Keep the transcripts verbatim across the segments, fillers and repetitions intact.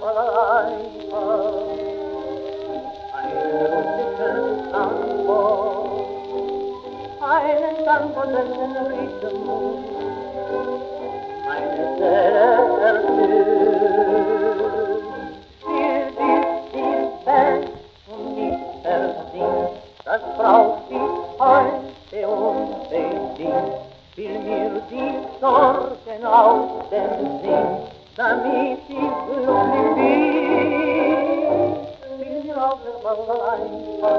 Balalaika, einen russischen Tango, einen Tango, dessen Rhythmus meine Seele erfüllt. Spielt ist die Welt und nicht versinkt, das braucht ich heute unbedingt. Will mir die Sorgen aus dem Sinn, damit ich glücklich bin. Will mir auf der Balalaika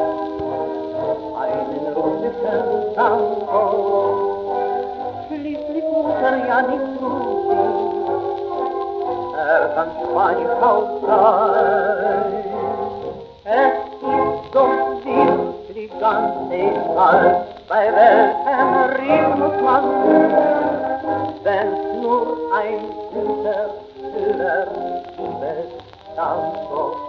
einen russischen Tango, schließlich muss er ja nicht zusehen, er kann Spanisch auch sein. Es ist doch wirklich ganz egal, bei welchem Rhythmus man singt, wenn's nur ein guter, stiller Liebestango